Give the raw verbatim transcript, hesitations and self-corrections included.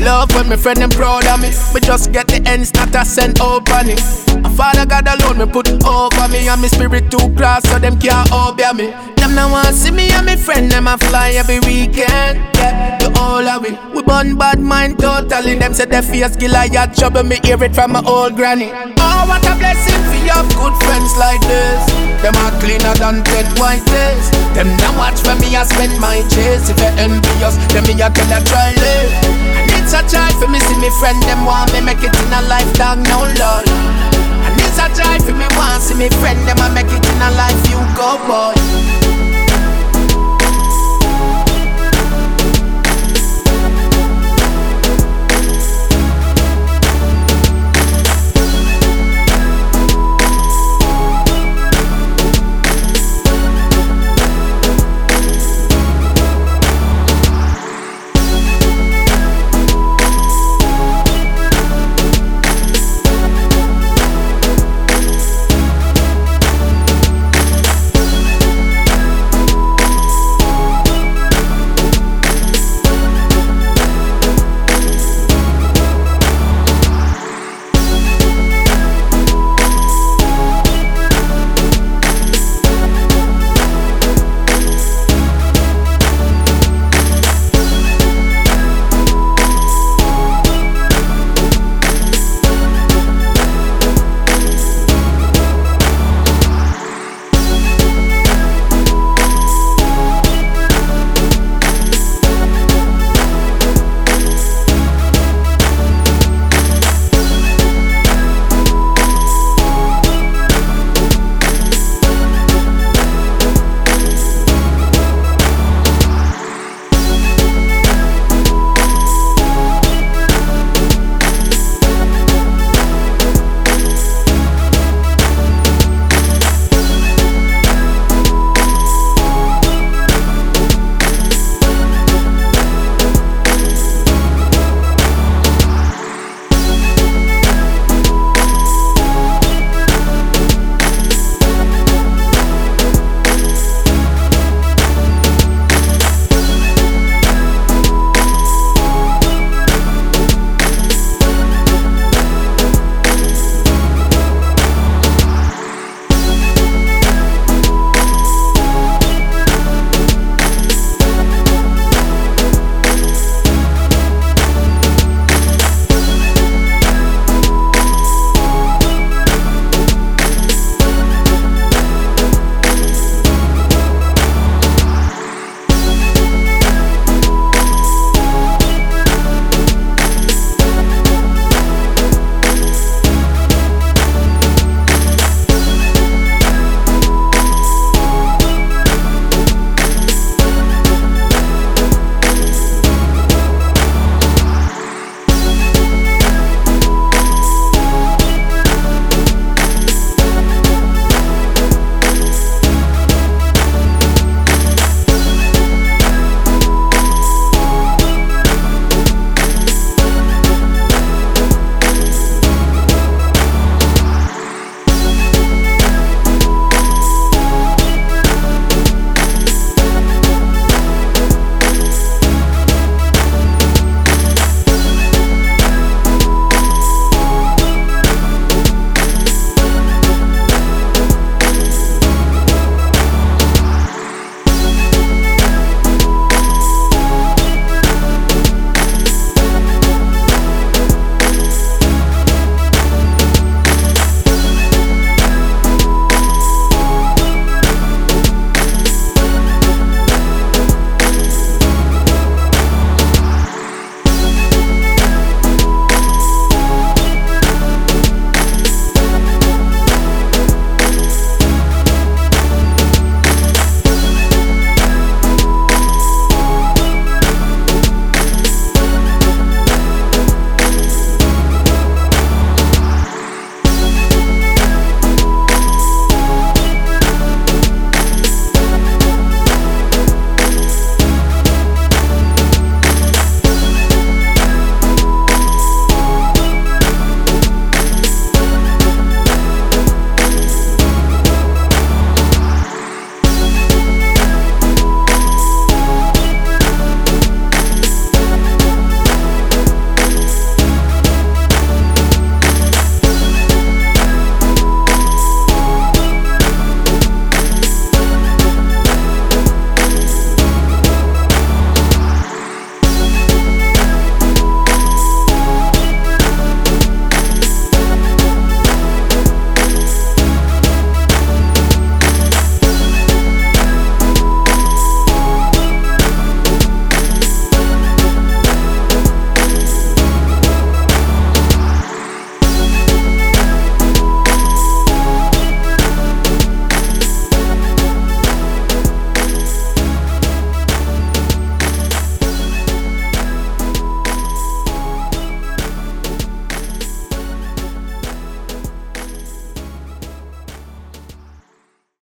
Love when my friend them proud of me. Me just get the ends, not a cent open it. My father God alone me put over me, and my spirit too cross so them can't obey me. Them now want see me and my friend them a fly every weekend. Yeah, the whole of it. We burn bad mind totally. Them say they face Goliath trouble, me hear it from my old granny. Oh, what a blessing for you have good friends like this. Them are cleaner than dead white days. Them now watch when me a spend my chase. If you envious, then me a tell a try live. And it's a joy for me see me friend them want me make it in a lifetime now, Lord. And it's a joy for me want see me friend them a make it in a life you go, boy.